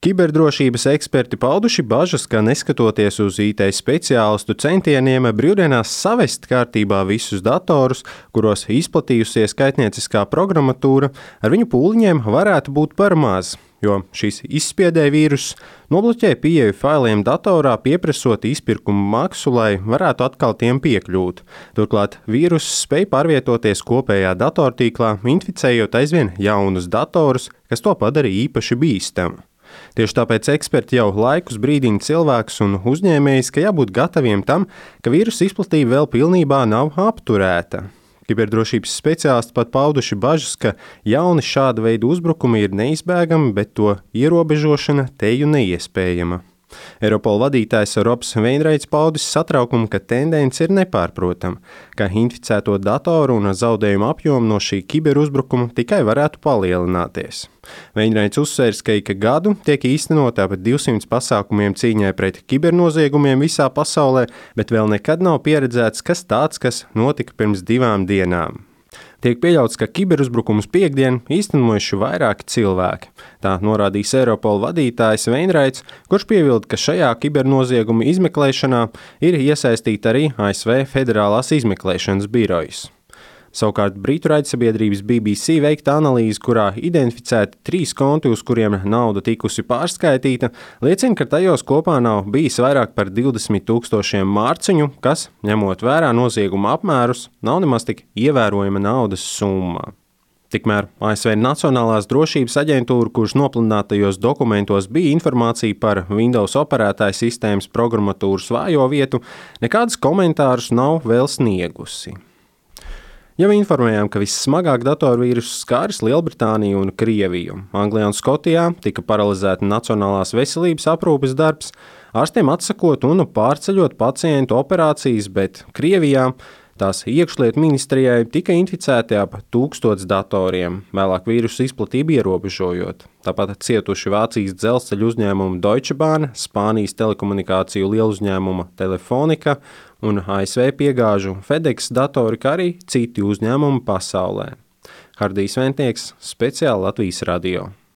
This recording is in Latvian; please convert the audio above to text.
Kiberdrošības eksperti pauduši bažas, ka neskatoties uz IT speciālistu centieniem brīvdienās savest kārtībā visus datorus, kuros izplatījusies kaitnieciskā programmatūra, ar viņu pūliņiem varētu būt par maz, jo šīs izspiedēja vīruss nobloķē pieeju failiem datorā, pieprasot izpirkumu maksu, lai varētu atkal tiem piekļūt. Turklāt vīruss spēj pārvietoties kopējā datortīklā, inficējot aizvien jaunus datorus, kas to padara īpaši bīstamu. Tieši tāpēc eksperti jau laikus brīdina cilvēkus un uzņēmējus, ka jābūt gataviem tam, ka vīrusa izplatība vēl pilnībā nav apturēta. Kiberdrošības speciālisti pat pauduši bažas, ka jauni šāda veida uzbrukumi ir neizbēgami, bet to ierobežošana teju neiespējama. Eiropola vadītājs Robs Veinreits paudis satraukumu, ka tendence ir nepārprotama, ka inficēto datoru un zaudējumu apjomu no šī kiberuzbrukuma tikai varētu palielināties. Veinreits uzsvērs, ka ik gadu tiek īstenota ap 200 pasākumiem cīņai pret kibernoziegumiem visā pasaulē, bet vēl nekad nav pieredzēts kas tāds, kas notika pirms 2 dienām. Tiek pieļauts, ka kiberuzbrukumus piektdien īstenojuši vairāki cilvēki. Tā norādījis Eiropola vadītājs Veinreits, kurš piebilda, ka šajā kibernozieguma izmeklēšanā ir iesaistīta arī ASV Federālās izmeklēšanas birojas. Savukārt Britu raidsabiedrības BBC veikta analīze, kurā identificēti 3 konti, uz kuriem nauda tikusi pārskaitīta, liecina, ka tajos kopā nav bijis vairāk par 20,000 mārciņu, kas, ņemot vērā nozieguma apmērus, nav nemaz tik ievērojama naudas summa. Tikmēr ASV Nacionālās drošības aģentūra, kuras nopludinātajos dokumentos bija informācija par Windows operētāja sistēmas programmatūras vājo vietu, nekādus komentārus nav vēl sniegusi. Jau informējām, ka vissmagāk datorvīrusu skāris Lielbritāniju un Krieviju. Anglijā un Skotijā tika paralizēta Nacionālās veselības aprūpes darbs, ārstiem atsakot un pārceļot pacientu operācijas, bet Krievijā tās iekšlietu ministrijai tika inficēti ap 1000 datoriem, vēlāk vīrusu izplatību ierobežojot. Tāpat cietuši Vācijas dzelzceļu uzņēmumu Deutsche Bahn, Spānijas telekomunikāciju lieluzņēmuma Telefonika un ASV piegāžu FedEx datori, kā arī citi uzņēmumi pasaulē. Hardijs Ventnieks, speciāli Latvijas radio.